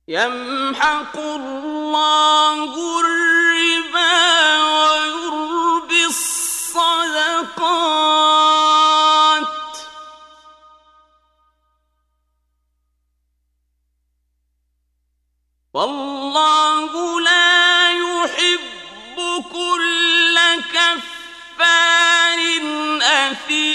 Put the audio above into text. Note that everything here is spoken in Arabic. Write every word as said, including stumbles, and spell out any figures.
يمحق الله الربا ويربي الصدقات والله لا يحب كل كفار أثيم.